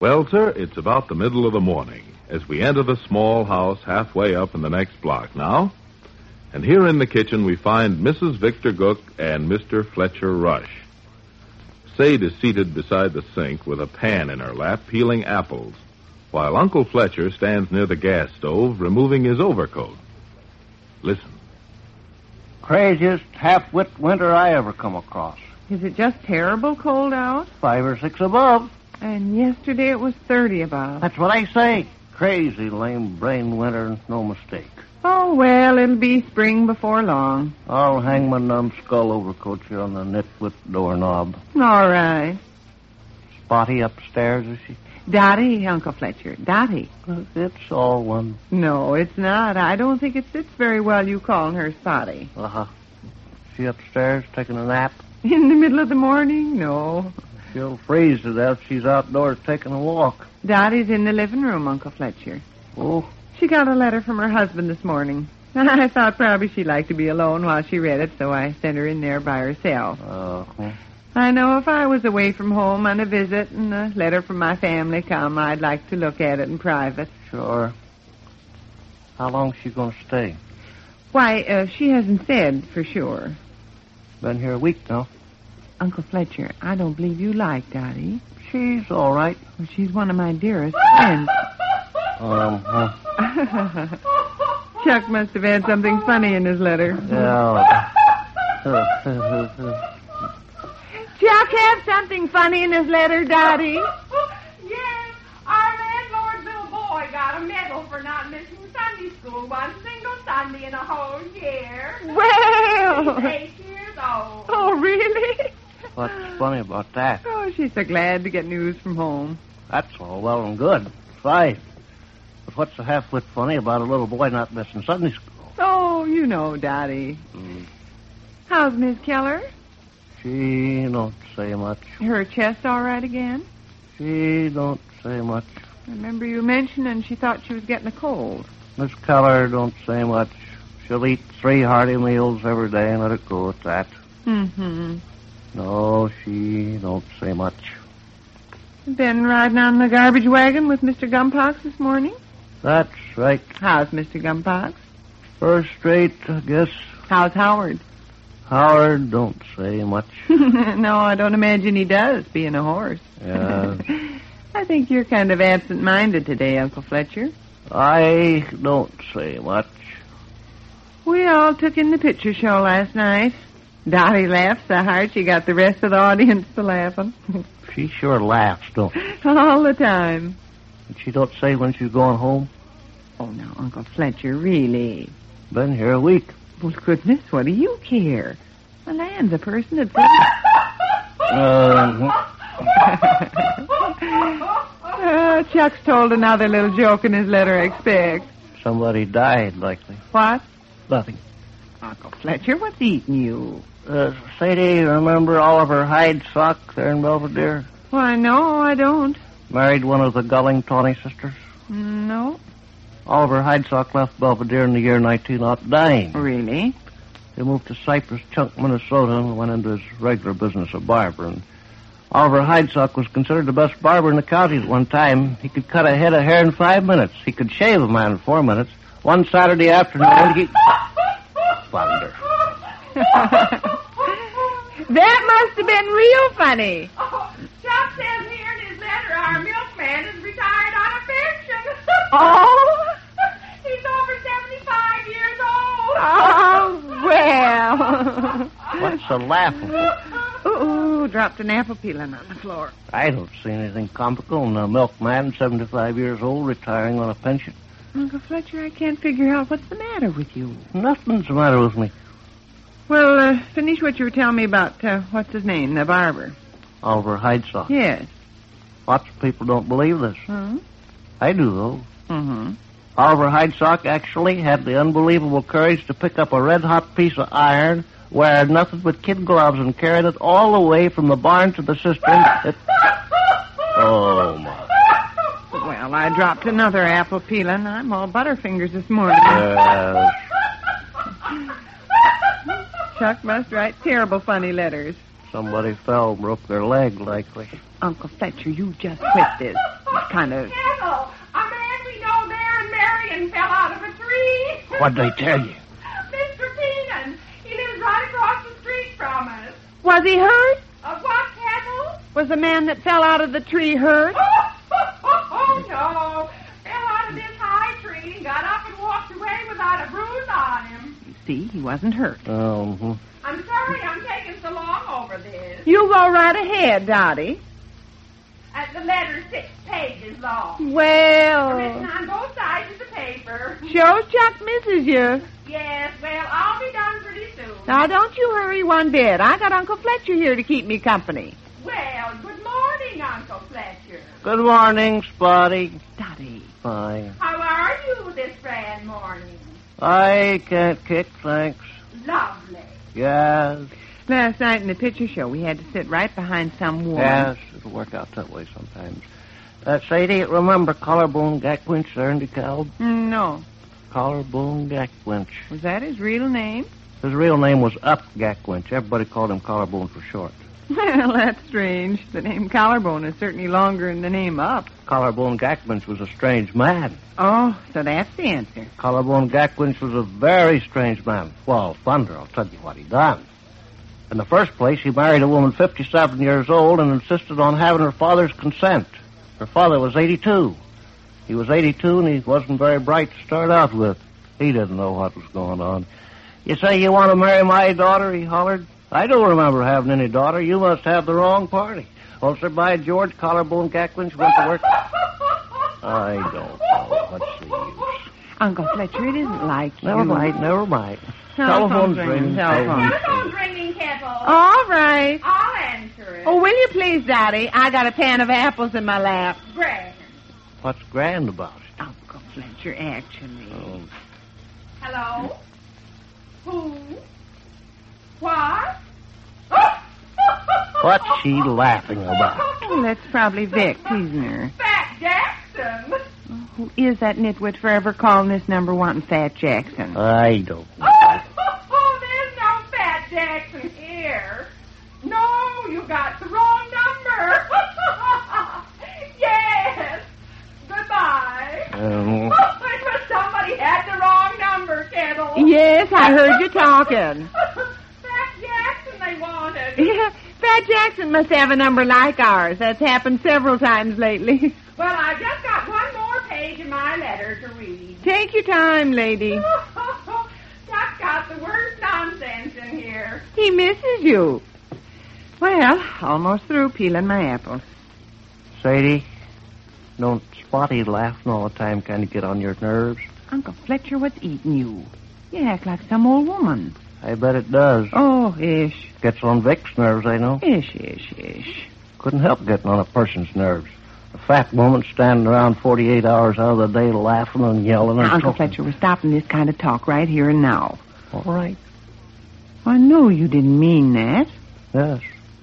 Well, sir, it's about the middle of the morning as we enter the small house halfway up in the next block now. And here in the kitchen we find Mrs. Victor Gook and Mr. Fletcher Rush. Sade is seated beside the sink with a pan in her lap peeling apples, while Uncle Fletcher stands near the gas stove removing his overcoat. Listen. Craziest half-wit winter I ever come across. Is it just terrible cold out? 5 or 6 above. And yesterday it was 30 above. That's what I say. Crazy lame-brained winter, no mistake. Oh, well, it'll be spring before long. I'll hang my numbskull overcoat here on the nitwit doorknob. All right. Spotty upstairs, is she? Dottie, Uncle Fletcher, Dottie. It's all one. No, it's not. I don't think it sits very well, you calling her Spotty. Uh-huh. She upstairs taking a nap? In the middle of the morning? No. She'll freeze to death. She's outdoors taking a walk. Dottie's in the living room, Uncle Fletcher. Oh? She got a letter from her husband this morning. I thought probably she'd like to be alone while she read it, so I sent her in there by herself. I know if I was away from home on a visit and a letter from my family come, I'd like to look at it in private. Sure. How long's she going to stay? Why, she hasn't said for sure. Been here a week now. Uncle Fletcher, I don't believe you like Dottie. She's all right. Well, she's one of my dearest friends. Chuck must have had something funny in his letter. Yeah. Chuck have something funny in his letter, Dottie? Yes, our landlord's little boy got a medal for not missing Sunday school one single Sunday in a whole year. Well. He's 8 years old. Oh, really? What's funny about that? Oh, she's so glad to get news from home. That's all well and good. Fine. But what's the half-wit funny about a little boy not missing Sunday school? Oh, you know, Dottie. How's Miss Keller? She don't say much. Her chest all right again? She don't say much. I remember you mentioning she thought she was getting a cold. Miss Keller don't say much. She'll eat 3 hearty meals every day and let it go at that. Mm-hmm. No, she don't say much. Been riding on the garbage wagon with Mr. Gumpox this morning? That's right. How's Mr. Gumpox? First rate, I guess. How's Howard? Howard don't say much. No, I don't imagine he does, being a horse. Yeah. I think you're kind of absent-minded today, Uncle Fletcher. I don't say much. We all took in the picture show last night. Dottie laughed so hard she got the rest of the audience to laughing. She sure laughs, don't she? All the time. And she don't say when she's going home? Oh, now, Uncle Fletcher, really? Been here a week. Well, goodness, what do you care? The land's a person that Chuck's told another little joke in his letter, I expect. Somebody died, likely. What? Nothing. Uncle Fletcher, what's eating you? Sadie, remember Oliver Hyde-Sock there in Belvedere? Why, no, I don't. Married one of the Gulling-Tawney sisters? No. Oliver Hyde-Sock left Belvedere in the year 1909. Really? He moved to Cypress Chunk, Minnesota, and went into his regular business of barber. And Oliver Hyde-Sock was considered the best barber in the county at one time. He could cut a head of hair in 5 minutes. He could shave a man in 4 minutes. One Saturday afternoon, he... Thunder. That must have been real funny. Oh, Chuck says here in his letter our milkman is retired on a pension. Oh? He's over 75 years old. Oh, well. What's the laugh? Ooh, dropped an apple peeling on the floor. I don't see anything comical in a milkman, 75 years old, retiring on a pension. Uncle Fletcher, I can't figure out what's the matter with you. Nothing's the matter with me. Well, finish what you were telling me about, what's his name, the barber. Oliver Hyde-Sock. Yes. Lots of people don't believe this. Huh? I do, though. Mm-hmm. Oliver Hyde-Sock actually had the unbelievable courage to pick up a red-hot piece of iron, wear nothing but kid gloves, and carried it all the way from the barn to the cistern. Oh, my. Well, I dropped another apple peeling. I'm all butterfingers this morning. Chuck must write terrible funny letters. Somebody fell, broke their leg, likely. Uncle Fletcher, you just quit this. kind of... Kettle, a man we know there in Marion fell out of a tree. What'd they tell you? Mr. Keenan. He lives right across the street from us. Was he hurt? What, Kettle? Was the man that fell out of the tree hurt? Oh, no. Fell out of this high tree and got up and walked away without a bruise on him. You see, he wasn't hurt. Oh, I'm sorry I'm taking so long over this. You go right ahead, Dottie. The letter's 6 pages long. Written Well, on both sides of the paper. shows Chuck misses you. Yes, well, I'll be done pretty soon. Now, don't you hurry one bit. I got Uncle Fletcher here to keep me company. Well, good morning, Uncle Fletcher. good morning, Spotty. Dottie. Fine. How are you this grand morning? I can't kick, thanks. Lovely. Yes, Last night in the picture show, we had to sit right behind some woman. yes, it'll work out that way sometimes. Sadie, remember Collarbone Gackwinch there in DeKalb? No. Collarbone Gackwinch. Was that his real name? His real name was Up Gackwinch. Everybody called him Collarbone for short. Well, that's strange. The name Collarbone is certainly longer than the name Up. Collarbone Gackwinch was a strange man. Oh, so that's the answer. Collarbone Gackwinch was a very strange man. Well, Thunder, I'll tell you what he done. In the first place, he married a woman 57 years old and insisted on having her father's consent. Her father was 82. He was 82, and he wasn't very bright to start out with. He didn't know what was going on. You say you want to marry my daughter, he hollered. I don't remember having any daughter. You must have the wrong party. Well, sir, by George, Collarbone Gackwinch went to work. I don't know. What's the use? Uncle Fletcher, it isn't like you. Never mind, never mind. Telephone's ringing. Telephone's ringing, Kettle. All right. I'll answer it. Oh, will you please, Dottie? I got a pan of apples in my lap. Grand. What's grand about it? Uncle Fletcher, actually. Oh, Hello? Who? What? what's she laughing about? Oh, that's probably Vic teasing her. Fat Jackson. Who is that nitwit forever calling this number wanting Fat Jackson? I don't know. Oh, there's no Fat Jackson here. No, you got the wrong number. Yes. Goodbye. It was somebody had the wrong number, Kettle. Yes, I heard you talking. Fat Jackson they wanted. Yeah, Fat Jackson must have a number like ours. That's happened several times lately. Well, I've just got one more page of my letter to read. Take your time, lady. Chuck's got the worst nonsense in here. He misses you. Well, almost through peeling my apples. Sadie, don't Spotty laughing all the time kind of get on your nerves? Uncle Fletcher, what's eating you? You act like some old woman. I bet it does. Oh, ish. Gets on Vic's nerves, I know. Ish. Couldn't help getting on a person's nerves. A fat woman standing around 48 hours out of the day laughing and yelling and Uncle talking. Fletcher, we're stopping this kind of talk right here and now. All right. I know you didn't mean that. Yes.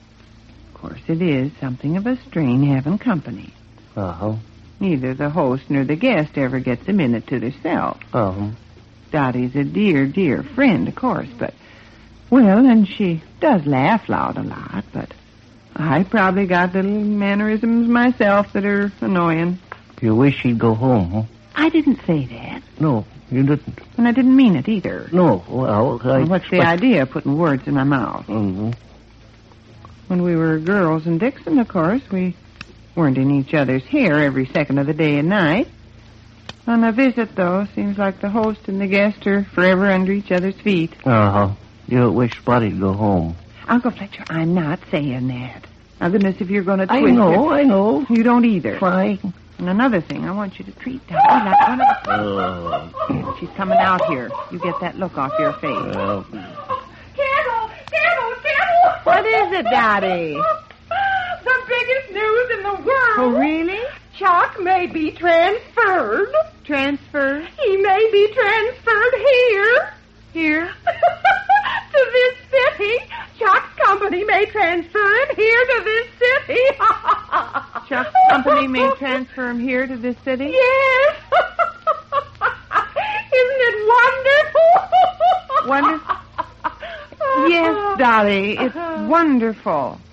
Of course, it is something of a strain having company. Uh-huh. Neither the host nor the guest ever gets a minute to themselves. Uh-huh. Dottie's a dear, dear friend, of course, but... Well, and she does laugh loud a lot, but... I probably got little mannerisms myself that are annoying. You wish she'd go home, huh? I didn't say that. No, you didn't. And I didn't mean it either. No, well, What's the idea of putting words in my mouth? Mm-hmm. When we were girls in Dixon, of course, we weren't in each other's hair every second of the day and night. On a visit, though, seems like the host and the guest are forever under each other's feet. Uh-huh. You wish Spotty'd go home. Uncle Fletcher, I'm not saying that. Now, goodness, if you're going to twist I know. You don't either. Fine. And another thing, I want you to treat Dottie like one of the... She's coming out here. You get that look off your face. Well, Kettle! What is it, Dottie? The biggest news in the world. Oh, really? Chuck may be transferred. Transfer? He may be transferred here. Here? To this city. Chuck's company may transfer him here to this city. Chuck's company may transfer him here to this city? Yes. Isn't it wonderful? Wonderful? Yes, Dottie, it's wonderful.